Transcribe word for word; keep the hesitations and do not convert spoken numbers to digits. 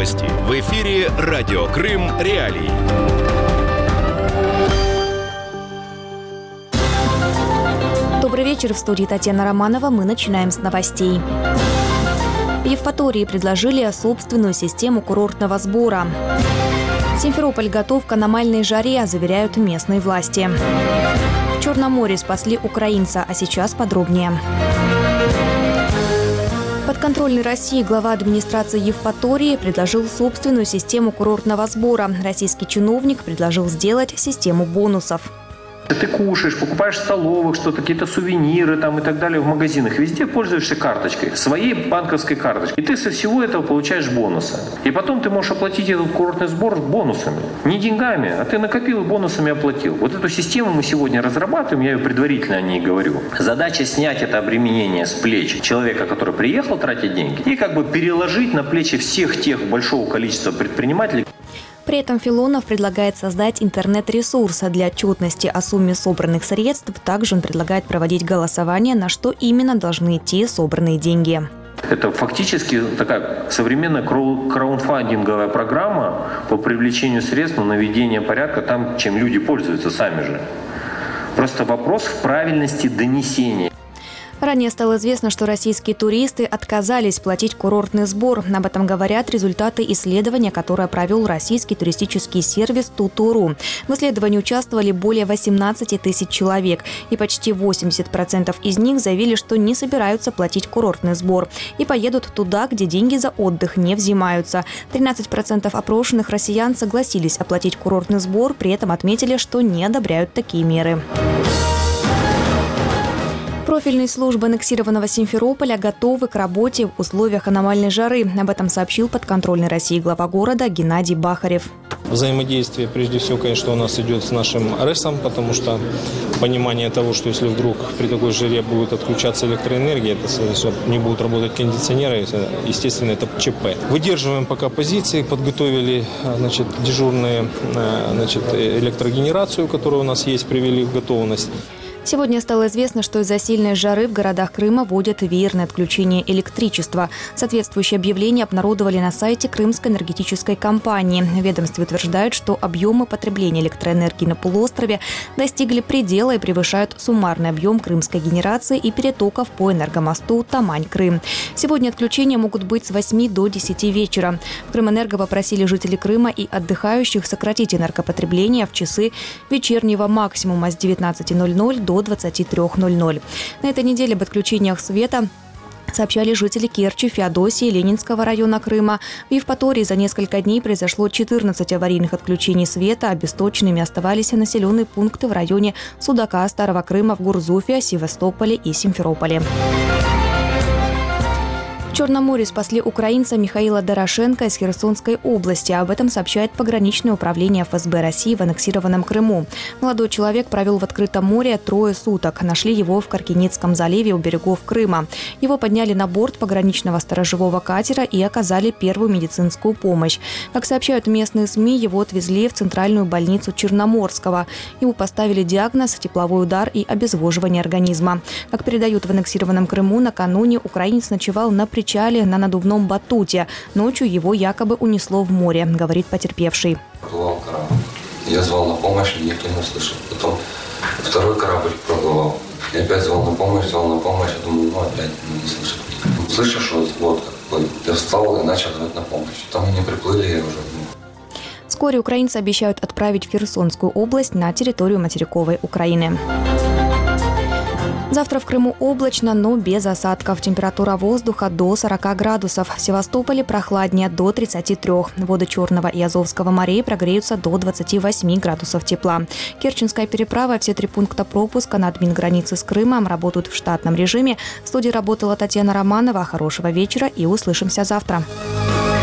Новости. В эфире Радио Крым. Реалии. Добрый вечер. В студии Татьяна Романова. Мы начинаем с новостей. В Евпатории предложили собственную систему курортного сбора. Симферополь готов к аномальной жаре, заверяют местные власти. В Черном море спасли украинца, а сейчас подробнее. Подконтрольный России глава администрации Евпатории предложил собственную систему курортного сбора. Российский чиновник предложил сделать систему бонусов. Ты кушаешь, покупаешь в столовых что-то, какие-то сувениры там и так далее в магазинах. Везде пользуешься карточкой, своей банковской карточкой. И ты со всего этого получаешь бонусы. И потом ты можешь оплатить этот курортный сбор бонусами. Не деньгами, а ты накопил и бонусами оплатил. Вот эту систему мы сегодня разрабатываем, я ее предварительно о ней говорю. Задача снять это обременение с плеч человека, который приехал тратить деньги, и как бы переложить на плечи всех тех большого количества предпринимателей. При этом Филонов предлагает создать интернет-ресурс для отчетности о сумме собранных средств. Также он предлагает проводить голосование, на что именно должны идти собранные деньги. Это фактически такая современная краудфандинговая программа по привлечению средств на наведение порядка там, чем люди пользуются сами же. Просто вопрос в правильности донесения. Ранее стало известно, что российские туристы отказались платить курортный сбор. Об этом говорят результаты исследования, которое провел российский туристический сервис «Тутуру». В исследовании участвовали более восемнадцати тысяч человек, и почти восемьдесят процентов из них заявили, что не собираются платить курортный сбор и поедут туда, где деньги за отдых не взимаются. тринадцать процентов опрошенных россиян согласились оплатить курортный сбор, при этом отметили, что не одобряют такие меры. Профильные службы аннексированного Симферополя готовы к работе в условиях аномальной жары. Об этом сообщил подконтрольный России глава города Геннадий Бахарев. Взаимодействие, прежде всего, конечно, у нас идет с нашим РЭСом, потому что понимание того, что если вдруг при такой жаре будет отключаться электроэнергия, это не будут работать кондиционеры, естественно, это ЧП. Выдерживаем пока позиции, подготовили значит, дежурную значит, электрогенерацию, которая у нас есть, привели в готовность. Сегодня стало известно, что из-за сильной жары в городах Крыма вводят веерное отключение электричества. Соответствующее объявление обнародовали на сайте Крымской энергетической компании. В ведомстве утверждают, что объемы потребления электроэнергии на полуострове достигли предела и превышают суммарный объем крымской генерации и перетоков по энергомосту Тамань-Крым. Сегодня отключения могут быть с восьми до десяти вечера. В Крымэнерго попросили жителей Крыма и отдыхающих сократить энергопотребление в часы вечернего максимума с девятнадцати ноль-ноль до двадцати трёх ноль-ноль. На этой неделе об отключениях света сообщали жители Керчи, Феодосии, Ленинского района Крыма. В Евпатории за несколько дней произошло четырнадцать аварийных отключений света. Обесточенными оставались населенные пункты в районе Судака, Старого Крыма, в Гурзуфе, Севастополе и Симферополе. В Черном море спасли украинца Михаила Дорошенко из Херсонской области. Об этом сообщает пограничное управление эф эс бэ России в аннексированном Крыму. Молодой человек провел в открытом море трое суток. Нашли его в Каркиницком заливе у берегов Крыма. Его подняли на борт пограничного сторожевого катера и оказали первую медицинскую помощь. Как сообщают местные СМИ, его отвезли в центральную больницу Черноморского. Ему поставили диагноз тепловой удар и обезвоживание организма. Как передают в аннексированном Крыму, накануне украинец ночевал на причале на надувном батуте. Ночью его якобы унесло в море, говорит потерпевший. Проплывал корабль. Я звал на помощь, никто не услышал. Потом второй корабль проплывал. Я опять звал на помощь, звал на помощь. Я думаю, ну опять не слышал. Слышу, что лодка плывет. Я встал и начал звать на помощь. Там они приплыли, я уже... Вскоре украинцы обещают отправить в Херсонскую область на территорию материковой Украины. Завтра в Крыму облачно, но без осадков. Температура воздуха до сорока градусов. В Севастополе прохладнее до тридцати трёх. Воды Черного и Азовского морей прогреются до двадцати восьми градусов тепла. Керченская переправа, все три пункта пропуска на админгранице с Крымом работают в штатном режиме. В студии работала Татьяна Романова. Хорошего вечера и услышимся завтра.